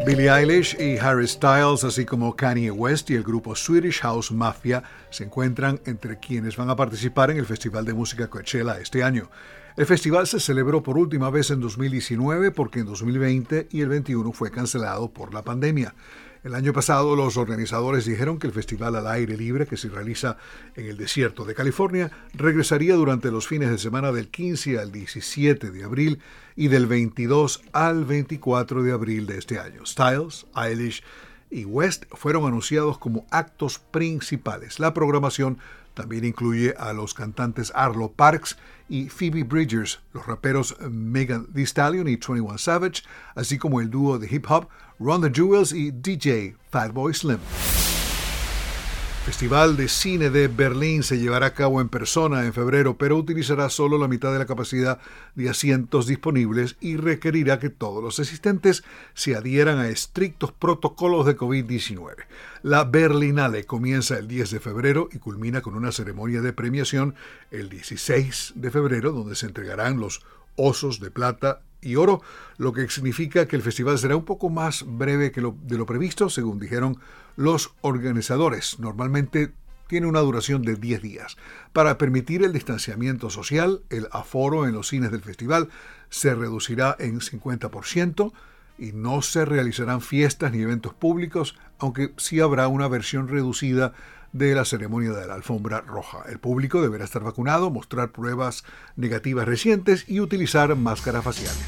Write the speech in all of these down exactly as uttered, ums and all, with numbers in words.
Billie Eilish y Harry Styles, así como Kanye West y el grupo Swedish House Mafia, se encuentran entre quienes van a participar en el Festival de Música Coachella este año. El festival se celebró por última vez en dos mil diecinueve porque en dos mil veinte y el veintiuno fue cancelado por la pandemia. El año pasado los organizadores dijeron que el festival al aire libre que se realiza en el desierto de California regresaría durante los fines de semana del quince al diecisiete de abril y del veintidós al veinticuatro de abril de este año. Styles, Eilish y West fueron anunciados como actos principales. La programación también incluye a los cantantes Arlo Parks y Phoebe Bridgers, los raperos Megan Thee Stallion y twenty-one Savage, así como el dúo de hip hop Run the Jewels y D J Fatboy Slim. El Festival de Cine de Berlín se llevará a cabo en persona en febrero, pero utilizará solo la mitad de la capacidad de asientos disponibles y requerirá que todos los asistentes se adhieran a estrictos protocolos de covid diecinueve. La Berlinale comienza el diez de febrero y culmina con una ceremonia de premiación el dieciséis de febrero, donde se entregarán los Osos de Plata y Oro, lo que significa que el festival será un poco más breve que lo, de lo previsto, según dijeron los organizadores. Normalmente tiene una duración de diez días. Para permitir el distanciamiento social, el aforo en los cines del festival se reducirá en cincuenta por ciento y no se realizarán fiestas ni eventos públicos, aunque sí habrá una versión reducida de la ceremonia de la alfombra roja. El público deberá estar vacunado, mostrar pruebas negativas recientes y utilizar máscaras faciales.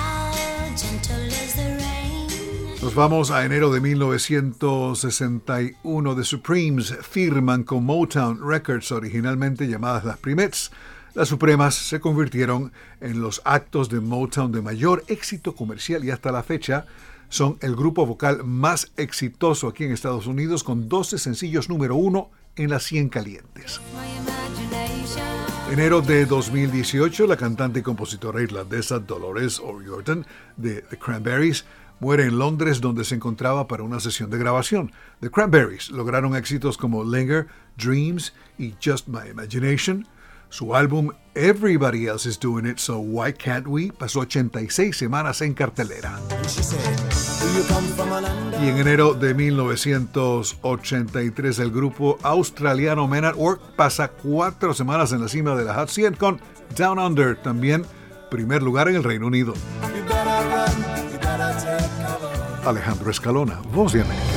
Nos vamos a enero de mil novecientos sesenta y uno. The Supremes firman con Motown Records, originalmente llamadas las Primettes. Las Supremas se convirtieron en los actos de Motown de mayor éxito comercial y hasta la fecha son el grupo vocal más exitoso aquí en Estados Unidos, con doce sencillos número uno en las cien calientes. Enero de dos mil dieciocho, la cantante y compositora irlandesa Dolores O'Riordan de The Cranberries muere en Londres, donde se encontraba para una sesión de grabación. The Cranberries lograron éxitos como Linger, Dreams y Just My Imagination. Su álbum Everybody Else Is Doing It, So Why Can't We pasó ochenta y seis semanas en cartelera. Y en enero de mil novecientos ochenta y tres, el grupo australiano Men at Work pasa cuatro semanas en la cima de la Hot cien con Down Under, también primer lugar en el Reino Unido. Alejandro Escalona, Voz de América.